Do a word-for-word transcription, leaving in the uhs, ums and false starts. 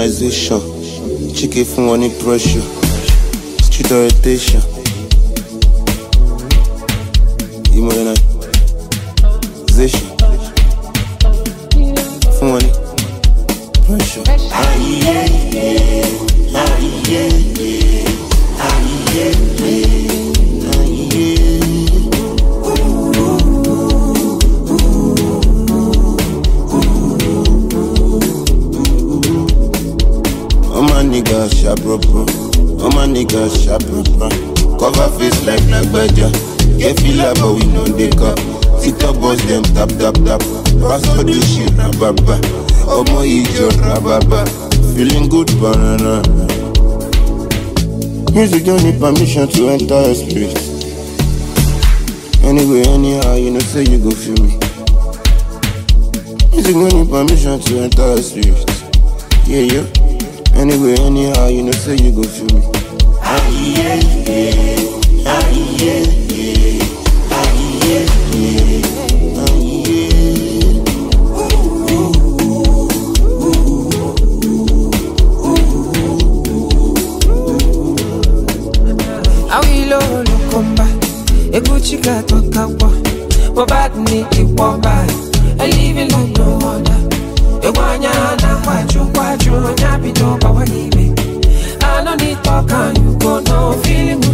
modernization. Chicken from any pressure. Street orientation. Modernization. From any pressure. Ah, yeah, yeah. Ah, yeah, yeah. Ah, yeah, yeah. Ah, yeah. All my niggas sharp bro. All my niggas sharp bro. Cover face like black badger. Get feel like but we know they cut. TikTok boss them tap tap tap. Pastor do shit rababa. Omo ijo rababa. Feeling good banana. Music don't need permission to enter your spirit. Anyway, anyhow, you know say you go feel me. Music don't need permission to enter your spirit. Yeah, yeah. Anyway, anyhow, you know say you go feel me. Ah, yeah, yeah. Ah, yeah, yeah. Ah, yeah, yeah. Ah, yeah. I will all come back. A good chica to Kawa. But bad need you walk by. I live it like no other. You want ya na kwaju kwaju nyabi to bawanibe. I don't need talk and you go no feeling.